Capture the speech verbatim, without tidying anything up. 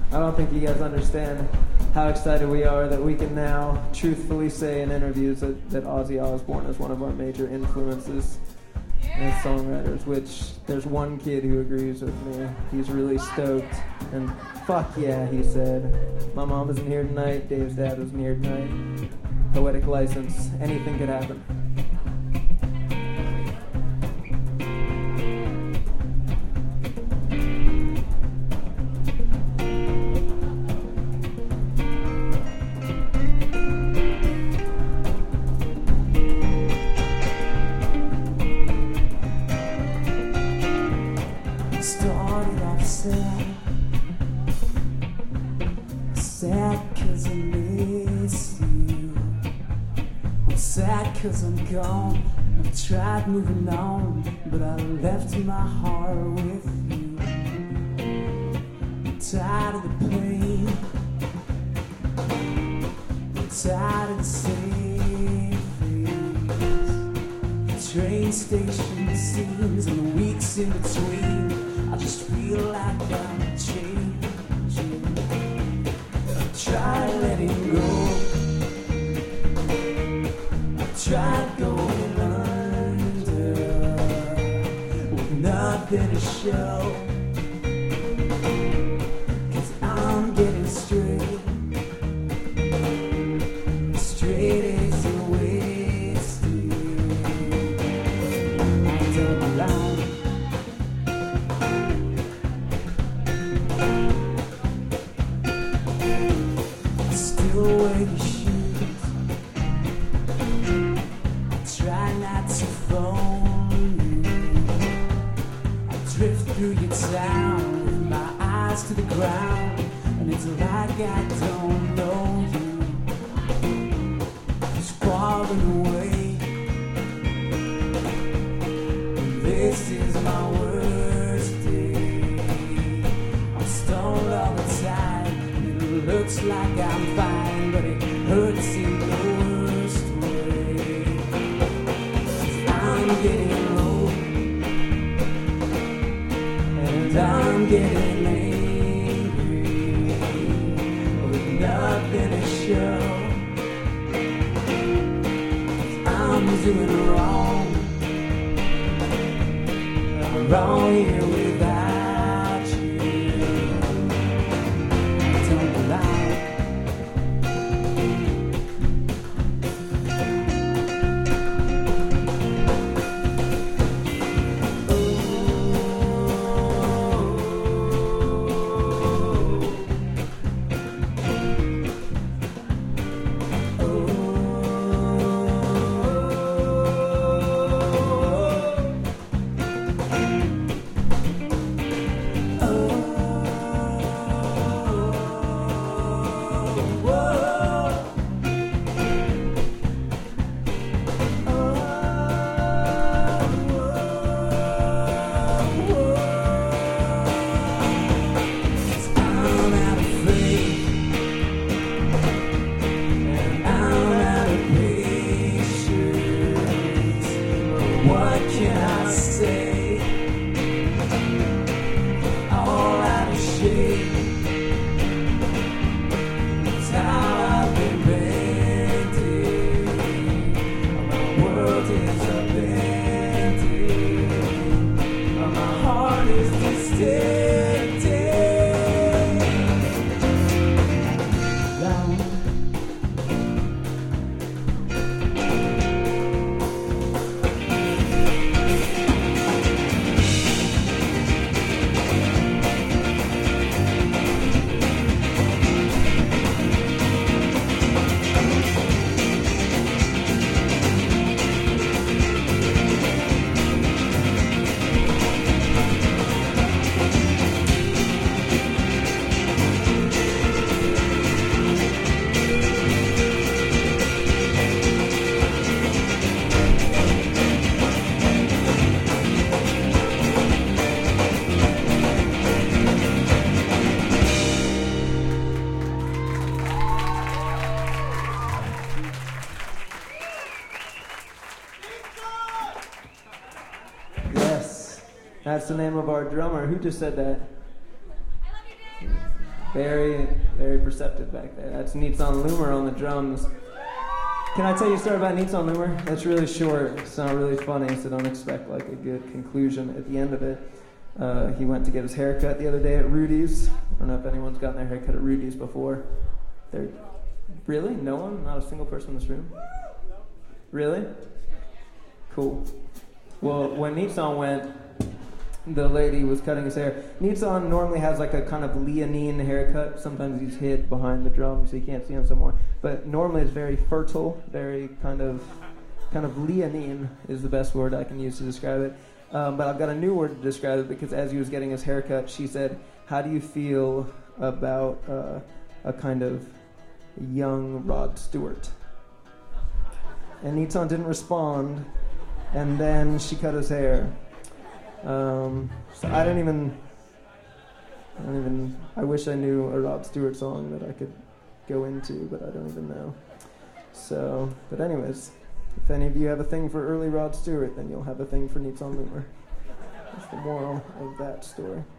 I don't think you guys understand how excited we are that we can now truthfully say in interviews that, that Ozzy Osbourne is one of our major influences as songwriters, which there's one kid who agrees with me. He's really stoked, and fuck yeah, he said. My mom isn't here tonight, Dave's dad isn't here tonight. Poetic license, anything could happen. Cause I'm gone, I've tried moving on, but I left my heart with you. I'm tired of the pain, I'm tired of the same things. The train station scenes and the weeks in between, I just feel like I'm changing. I've tried letting go, tried going under with nothing to show, 'cause I'm getting straight, straight as you wasted. I don't belong. Still wear your shoes, try not to phone you. I drift through your town with my eyes to the ground, and it's like I don't know you. Just falling away, and this is my worst day. I'm stoned all the time, and it looks like I'm fine, but it hurts in the worst way. I'm getting old, and I'm getting angry, with nothing to show. I'm doing wrong, I'm wrong here without you. I don't belong. That's the name of our drummer. Who just said that? Very, very perceptive back there. That's Nitsan Loomer on the drums. Can I tell you a story about Nitsan Loomer? It's really short. It's not really funny, so don't expect like a good conclusion at the end of it. Uh, he went to get his haircut the other day at Rudy's. I don't know if anyone's gotten their haircut at Rudy's before. They're really? No one? Not a single person in this room? Really? Cool. Well, when Nitsan went, the lady was cutting his hair. Nitsan normally has like a kind of leonine haircut. Sometimes he's hid behind the drum so you can't see him somewhere. But normally it's very fertile, very kind of kind of leonine is the best word I can use to describe it. Um, but I've got a new word to describe it because as he was getting his haircut, she said, "How do you feel about uh, a kind of young Rod Stewart?" And Nitsan didn't respond, and then she cut his hair. Um, so I don't even, I don't even, I wish I knew a Rod Stewart song that I could go into, but I don't even know. So, but anyways, if any of you have a thing for early Rod Stewart, then you'll have a thing for Nitsan Loomer. That's the moral of that story.